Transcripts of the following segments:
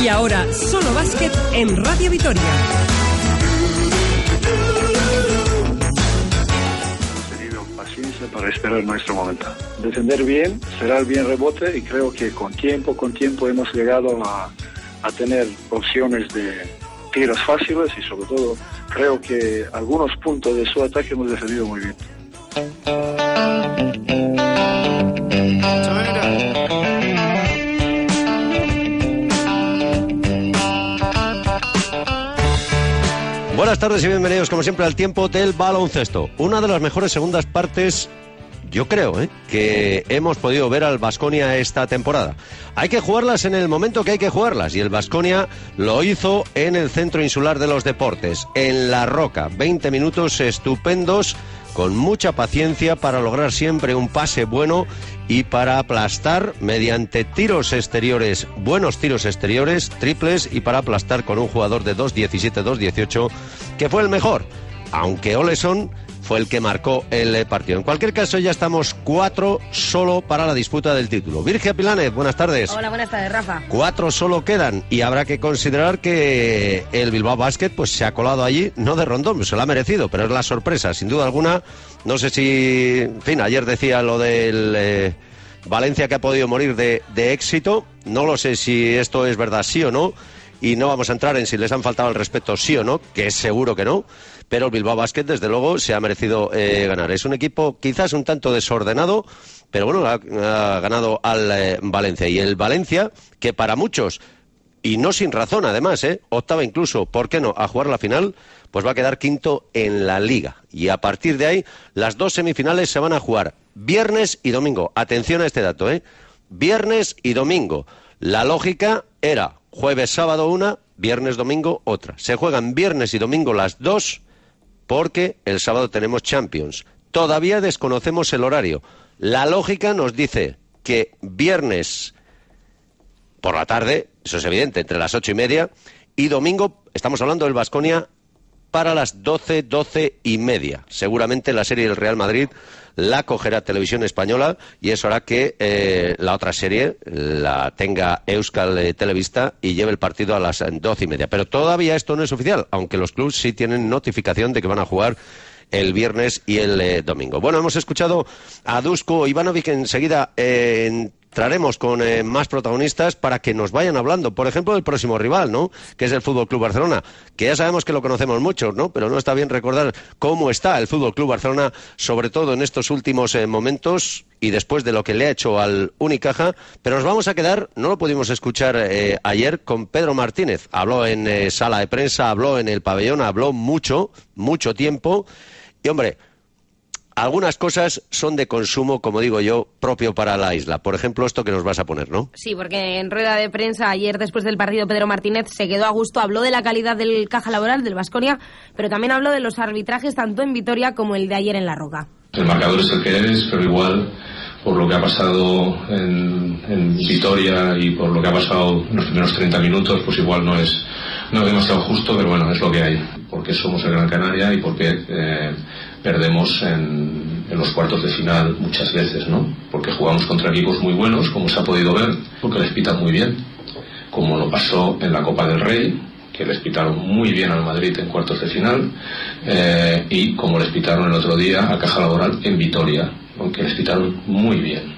Y ahora, solo básquet en Radio Vitoria. Hemos tenido paciencia para esperar nuestro momento. Defender bien, cerrar bien rebote, y creo que con tiempo hemos llegado a tener opciones de tiros fáciles, y sobre todo creo que algunos puntos de su ataque hemos defendido muy bien. Buenas tardes y bienvenidos como siempre al tiempo del baloncesto. Una de las mejores segundas partes, yo creo, que hemos podido ver al Baskonia esta temporada. Hay que jugarlas en el momento que hay que jugarlas, y el Baskonia lo hizo en el Centro Insular de los Deportes, en La Roca. 20 minutos estupendos, con mucha paciencia para lograr siempre un pase bueno y para aplastar mediante tiros exteriores, buenos tiros exteriores, triples, y para aplastar con un jugador de 2'17", 2'18", que fue el mejor, aunque Oleson fue el que marcó el partido. En cualquier caso, ya estamos 4 solo para la disputa del título. Virgia Pilanes, buenas tardes. Hola, buenas tardes, Rafa. 4 solo quedan, y habrá que considerar que el Bilbao Basket pues se ha colado allí, no de rondón, se lo ha merecido, pero es la sorpresa, sin duda alguna. No sé si, en fin, ayer decía lo del Valencia, que ha podido morir de éxito. No lo sé si esto es verdad, sí o no, y no vamos a entrar en si les han faltado el respeto, sí o no, que es seguro que no. Pero el Bilbao Basket, desde luego, se ha merecido ganar. Es un equipo quizás un tanto desordenado, pero bueno, ha ganado al Valencia. Y el Valencia, que para muchos, y no sin razón además, optaba incluso, ¿por qué no?, a jugar la final, pues va a quedar quinto en la Liga. Y a partir de ahí, las 2 semifinales se van a jugar viernes y domingo. Atención a este dato, viernes y domingo. La lógica era jueves, sábado una, viernes, domingo otra. Se juegan viernes y domingo las 2, porque el sábado tenemos Champions. Todavía desconocemos el horario. La lógica nos dice que viernes por la tarde, eso es evidente, entre las 8:30, y domingo, estamos hablando del Baskonia, para las 12, 12:30. Seguramente la serie del Real Madrid la cogerá Televisión Española, y eso hará que la otra serie la tenga Euskal Telebista y lleve el partido a las 12:30. Pero todavía esto no es oficial, aunque los clubes sí tienen notificación de que van a jugar el viernes y el domingo. Bueno, hemos escuchado a Dusko Ivanovic. Enseguida entraremos con más protagonistas para que nos vayan hablando, por ejemplo, del próximo rival, ¿no?, que es el Fútbol Club Barcelona, que ya sabemos que lo conocemos mucho, ¿no?, pero no está bien recordar cómo está el Fútbol Club Barcelona, sobre todo en estos últimos momentos y después de lo que le ha hecho al Unicaja. Pero nos vamos a quedar, no lo pudimos escuchar ayer, con Pedro Martínez. Habló en sala de prensa, habló en el pabellón, habló mucho tiempo, y hombre, algunas cosas son de consumo, como digo yo, propio para la isla. Por ejemplo, esto que nos vas a poner, ¿no? Sí, porque en rueda de prensa ayer, después del partido, Pedro Martínez se quedó a gusto. Habló de la calidad del caja laboral del Baskonia, pero también habló de los arbitrajes tanto en Vitoria como el de ayer en La Roca. El marcador es el que es, pero igual, por lo que ha pasado en Vitoria y por lo que ha pasado en los primeros 30 minutos, pues igual no es demasiado justo, pero bueno, es lo que hay. Porque somos el Gran Canaria y porque perdemos en los cuartos de final muchas veces, ¿no? Porque jugamos contra equipos muy buenos, como se ha podido ver, porque les pitan muy bien, como lo pasó en la Copa del Rey, que les pitaron muy bien al Madrid en cuartos de final, y como les pitaron el otro día a Caja Laboral en Vitoria, aunque les pitaron muy bien,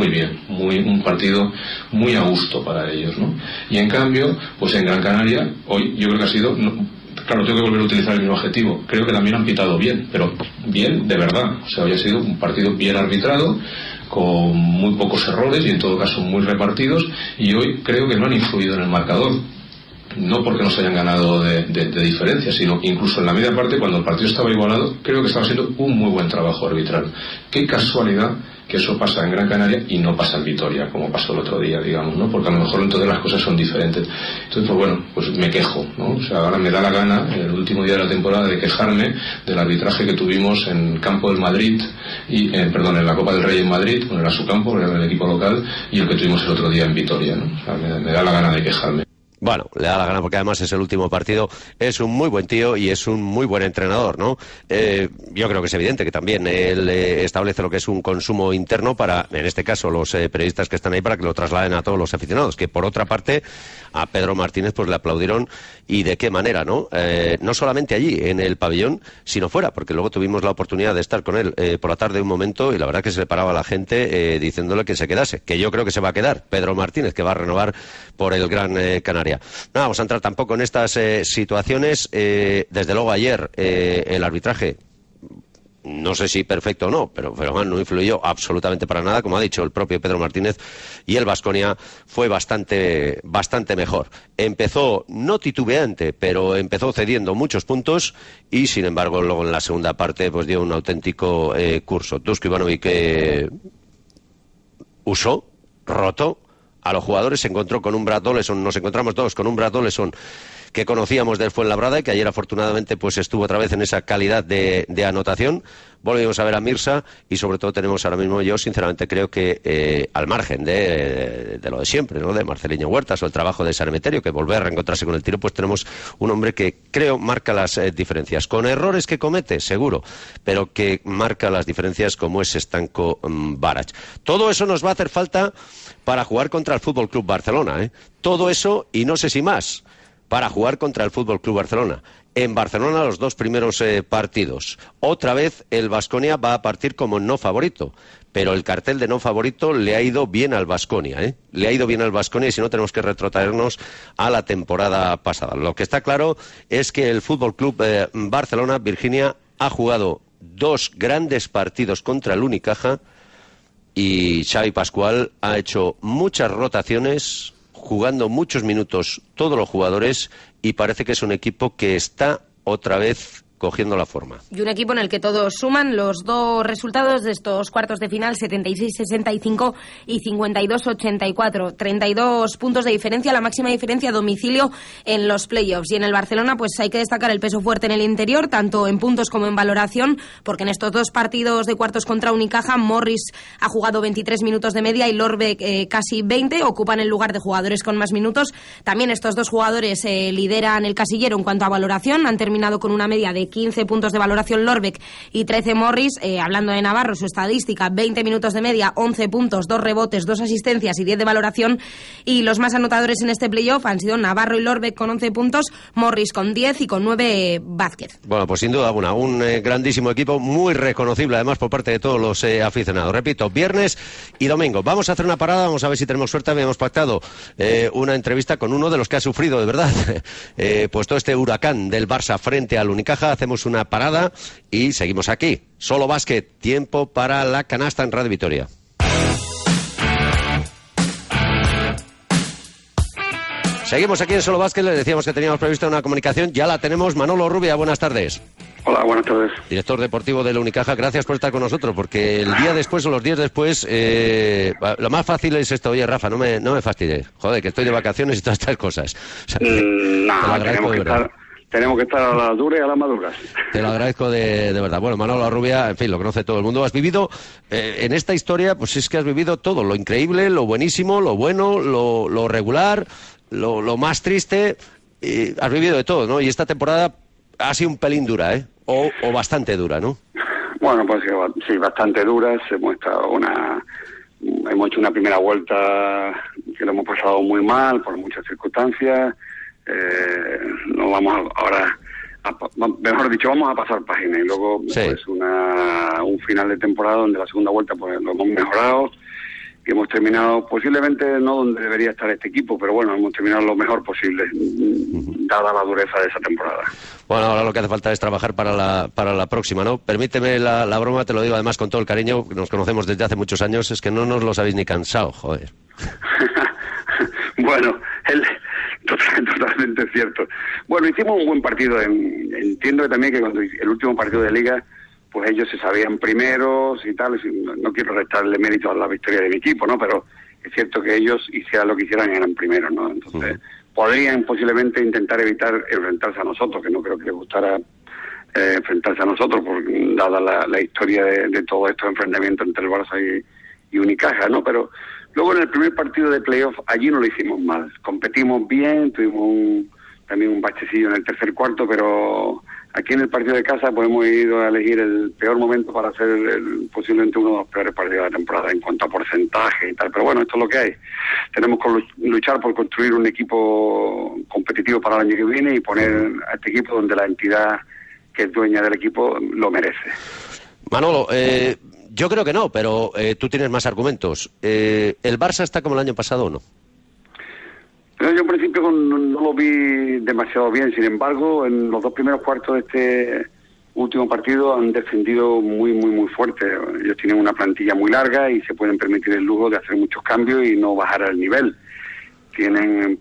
un partido muy a gusto para ellos, ¿no? Y en cambio, pues en Gran Canaria, hoy yo creo que ha sido... Claro, tengo que volver a utilizar el mismo adjetivo. Creo que también han pitado bien, pero bien de verdad. O sea, hoy ha sido un partido bien arbitrado, con muy pocos errores y en todo caso muy repartidos, y hoy creo que no han influido en el marcador. No porque nos hayan ganado de diferencia, sino incluso en la media parte, cuando el partido estaba igualado, creo que estaba haciendo un muy buen trabajo arbitral. Qué casualidad que eso pasa en Gran Canaria y no pasa en Vitoria, como pasó el otro día, digamos, ¿no? Porque a lo mejor entonces las cosas son diferentes. Entonces, pues bueno, pues me quejo, ¿no? O sea, ahora me da la gana, en el último día de la temporada, de quejarme del arbitraje que tuvimos en Campo del Madrid, en la Copa del Rey en Madrid, era su campo, era el equipo local, y el que tuvimos el otro día en Vitoria, ¿no? O sea, me da la gana de quejarme. Bueno, le da la gana porque además es el último partido. Es un muy buen tío y es un muy buen entrenador, ¿no? Yo creo que es evidente que también él establece lo que es un consumo interno para, en este caso, los periodistas que están ahí, para que lo trasladen a todos los aficionados. Que por otra parte, a Pedro Martínez pues le aplaudieron, y de qué manera, ¿no? No solamente allí, en el pabellón, sino fuera, porque luego tuvimos la oportunidad de estar con él por la tarde un momento, y la verdad que se le paraba a la gente diciéndole que se quedase, que yo creo que se va a quedar Pedro Martínez, que va a renovar por el Gran Canaria. No vamos a entrar tampoco en estas situaciones. Desde luego ayer el arbitraje, no sé si perfecto o no, pero no influyó absolutamente para nada, como ha dicho el propio Pedro Martínez, y el Baskonia fue bastante mejor. Empezó no titubeante, pero empezó cediendo muchos puntos, y sin embargo luego en la segunda parte pues dio un auténtico curso. Dusko Ivanovic usó, roto a los jugadores, se encontró con un Brad Oleson, nos encontramos todos con un Brad Oleson que conocíamos del Fuenlabrada y que ayer afortunadamente pues estuvo otra vez en esa calidad de anotación. Volvimos a ver a Mirza y sobre todo tenemos ahora mismo, yo sinceramente creo que al margen de lo de siempre, ¿no? De Marceliño Huertas o el trabajo de Sanemeterio, que volver a reencontrarse con el tiro, pues tenemos un hombre que creo marca las diferencias, con errores que comete, seguro, pero que marca las diferencias, como es Stanko Barac. Todo eso nos va a hacer falta para jugar contra el Fútbol Club Barcelona, ¿eh? Todo eso y no sé si más para jugar contra el Fútbol Club Barcelona. En Barcelona los dos primeros partidos. Otra vez el Baskonia va a partir como no favorito, pero el cartel de no favorito le ha ido bien al Baskonia, ¿eh? Le ha ido bien al Baskonia, y si no tenemos que retrotraernos a la temporada pasada. Lo que está claro es que el Fútbol Club Barcelona, Virginia, ha jugado dos grandes partidos contra el Unicaja, y Xavi Pascual ha hecho muchas rotaciones, jugando muchos minutos todos los jugadores, y parece que es un equipo que está otra vez cogiendo la forma. Y un equipo en el que todos suman. Los dos resultados de estos cuartos de final, 76-65 y 52-84. 32 puntos de diferencia, la máxima diferencia a domicilio en los playoffs. Y en el Barcelona pues hay que destacar el peso fuerte en el interior, tanto en puntos como en valoración, porque en estos dos partidos de cuartos contra Unicaja, Morris ha jugado 23 minutos de media y Lorbeck casi 20, ocupan el lugar de jugadores con más minutos. También estos dos jugadores lideran el casillero en cuanto a valoración, han terminado con una media de 15 puntos de valoración Lorbeck y 13 Morris. Hablando de Navarro, su estadística, 20 minutos de media, 11 puntos, 2 rebotes, 2 asistencias y 10 de valoración. Y los más anotadores en este playoff han sido Navarro y Lorbeck con 11 puntos, Morris con 10 y con 9 Vázquez. Bueno, pues sin duda alguna, un grandísimo equipo, muy reconocible además por parte de todos los aficionados. Repito, viernes y domingo. Vamos a hacer una parada, vamos a ver si tenemos suerte. Habíamos pactado una entrevista con uno de los que ha sufrido, de verdad, pues todo este huracán del Barça frente al Unicaja. Hacemos una parada y seguimos aquí. Solo básquet, tiempo para la canasta en Radio Vitoria. Seguimos aquí en Solo Básquet. Les decíamos que teníamos prevista una comunicación. Ya la tenemos. Manolo Rubia, buenas tardes. Hola, buenas tardes. Director deportivo de la Unicaja, gracias por estar con nosotros, porque el día después o los días después, lo más fácil es esto. Oye, Rafa, no me fastidies. Joder, que estoy de vacaciones y todas estas cosas. O sea, no, tenemos que estar a las duras y a las maduras. Te lo agradezco de verdad. Bueno, Manolo Rubia, en fin, lo conoce todo el mundo. Has vivido, en esta historia, pues es que has vivido todo. Lo increíble, lo buenísimo, lo bueno, lo regular, lo más triste. Has vivido de todo, ¿no? Y esta temporada ha sido un pelín dura, ¿eh? O bastante dura, ¿no? Bueno, pues sí, bastante dura. Hemos hecho una primera vuelta que lo hemos pasado muy mal por muchas circunstancias. No vamos ahora, mejor dicho, vamos a pasar página y luego sí, pues un final de temporada donde la segunda vuelta pues lo hemos mejorado y hemos terminado posiblemente no donde debería estar este equipo, pero bueno, hemos terminado lo mejor posible dada la dureza de esa temporada. Bueno, ahora lo que hace falta es trabajar para la próxima, ¿no? Permíteme la broma, te lo digo además con todo el cariño, nos conocemos desde hace muchos años, es que no nos los habéis ni cansado, joder. Bueno, totalmente cierto. Bueno, hicimos un buen partido. Entiendo también que cuando el último partido de Liga, pues ellos se sabían primeros y tal. No quiero restarle mérito a la victoria de mi equipo, ¿no? Pero es cierto que ellos, hicieran lo que hicieran, eran primeros, ¿no? Entonces, podrían posiblemente intentar evitar enfrentarse a nosotros, que no creo que les gustara enfrentarse a nosotros, dada la historia de todos estos enfrentamientos entre el Barça y Unicaja, ¿no? Pero Luego en el primer partido de playoff, allí no lo hicimos mal. Competimos bien, tuvimos también un bachecillo en el tercer cuarto, pero aquí en el partido de casa pues hemos ido a elegir el peor momento para hacer posiblemente uno de los peores partidos de la temporada en cuanto a porcentaje y tal. Pero bueno, esto es lo que hay. Tenemos que luchar por construir un equipo competitivo para el año que viene y poner a este equipo donde la entidad que es dueña del equipo lo merece. Manolo, yo creo que no, pero tú tienes más argumentos. ¿El Barça está como el año pasado o no? Yo en principio no lo vi demasiado bien, sin embargo, en los 2 primeros cuartos de este último partido han defendido muy fuerte. Ellos tienen una plantilla muy larga y se pueden permitir el lujo de hacer muchos cambios y no bajar el nivel. Tienen,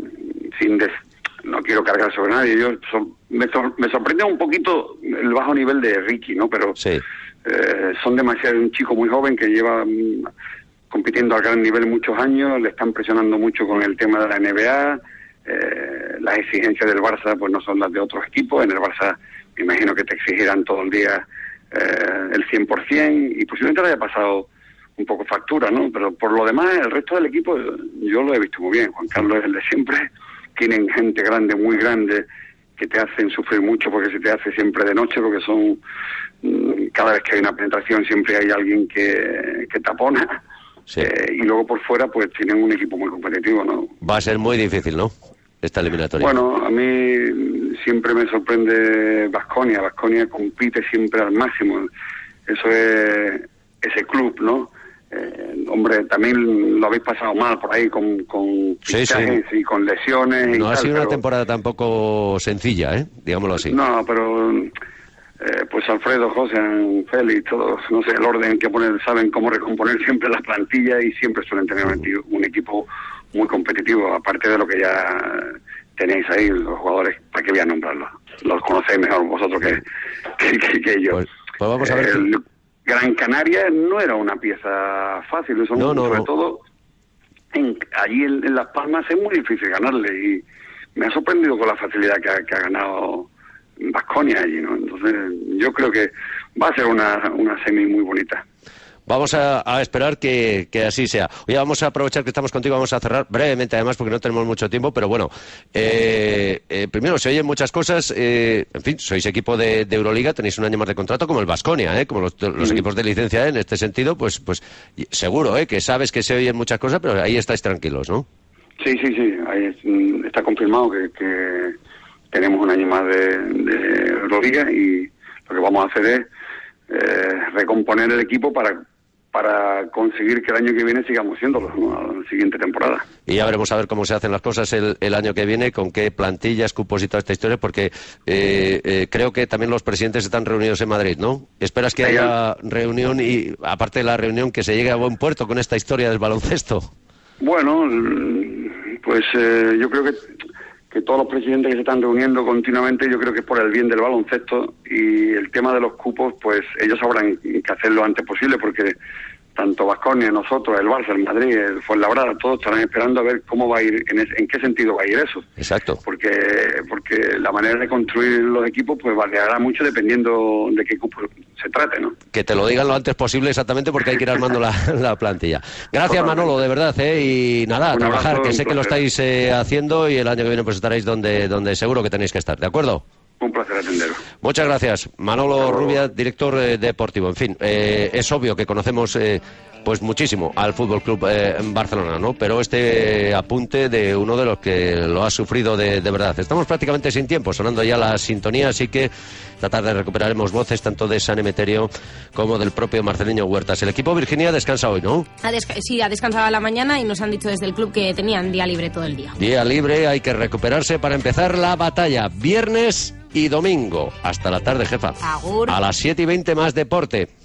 no quiero cargar sobre nadie, me sorprende un poquito el bajo nivel de Ricky, ¿no? Pero sí. Son demasiado, un chico muy joven que lleva compitiendo a gran nivel muchos años, le están presionando mucho con el tema de la NBA, las exigencias del Barça pues no son las de otros equipos, en el Barça me imagino que te exigirán todo el día el 100% y posiblemente le haya pasado un poco factura, ¿no? Pero por lo demás, el resto del equipo yo lo he visto muy bien. Juan Carlos es el de siempre, tienen gente grande, muy grande, que te hacen sufrir mucho porque se te hace siempre de noche, porque son cada vez que hay una penetración siempre hay alguien que tapona. Sí. Y luego por fuera pues tienen un equipo muy competitivo, ¿no? Va a ser muy difícil, ¿no? Esta eliminatoria. Bueno, a mí siempre me sorprende Baskonia. Baskonia compite siempre al máximo. Eso es ese club, ¿no? Hombre, también lo habéis pasado mal por ahí con fichajes y con lesiones. No y ha tal, sido una temporada tampoco sencilla, digámoslo así. No, pero pues Alfredo, José, Félix, todos, no sé, el orden que poner, saben cómo recomponer siempre las plantillas y siempre suelen tener un equipo muy competitivo, aparte de lo que ya tenéis ahí, los jugadores, ¿para qué voy a nombrarlos? Los conocéis mejor vosotros que yo. Pues vamos a ver. Gran Canaria no era una pieza fácil, eso sobre todo allí en Las Palmas es muy difícil ganarle y me ha sorprendido con la facilidad que ha ganado Baskonia allí, ¿no? Entonces yo creo que va a ser una semi muy bonita. Vamos a esperar que así sea. Oye, vamos a aprovechar que estamos contigo, vamos a cerrar brevemente además porque no tenemos mucho tiempo, pero bueno, primero se oyen muchas cosas, en fin, sois equipo de Euroliga, tenéis un año más de contrato como el Baskonia, como los equipos de licencia, en este sentido, pues seguro, que sabes que se oyen muchas cosas, pero ahí estáis tranquilos, ¿no? Sí, ahí está confirmado que tenemos un año más de Euroliga y lo que vamos a hacer es recomponer el equipo para conseguir que el año que viene sigamos siéndolo, ¿no? La siguiente temporada. Y ya veremos a ver cómo se hacen las cosas el año que viene, con qué plantillas, cupos y toda esta historia, porque creo que también los presidentes están reunidos en Madrid, ¿no? ¿Esperas que haya reunión y, aparte de la reunión, que se llegue a buen puerto con esta historia del baloncesto? Bueno, pues yo creo que todos los presidentes que se están reuniendo continuamente, yo creo que es por el bien del baloncesto y el tema de los cupos, pues ellos sabrán que hacerlo lo antes posible porque tanto Baskonia, nosotros, el Barça, el Madrid, el Fuenlabrada, todos estarán esperando a ver cómo va a ir, en qué sentido va a ir eso. Exacto. Porque la manera de construir los equipos pues variará mucho dependiendo de qué cupo se trate, ¿no? Que te lo digan lo antes posible exactamente porque hay que ir armando la plantilla. Gracias, Manolo, de verdad, y nada, a trabajar, que sé que lo estáis haciendo y el año que viene pues estaréis donde seguro que tenéis que estar, ¿de acuerdo? Un placer atenderos. Muchas gracias. Manolo Rubia, director deportivo. En fin, es obvio que conocemos pues muchísimo al Fútbol Club Barcelona, ¿no? Pero este apunte de uno de los que lo ha sufrido de verdad. Estamos prácticamente sin tiempo, sonando ya la sintonía, así que esta tarde recuperaremos voces tanto de San Emeterio como del propio Marceliño Huertas. El equipo Virginia descansa hoy, ¿no? Sí, ha descansado a la mañana y nos han dicho desde el club que tenían día libre todo el día. Día libre, hay que recuperarse para empezar la batalla. Viernes y domingo. Hasta la tarde, jefa. Agur. A las 7:20 más deporte.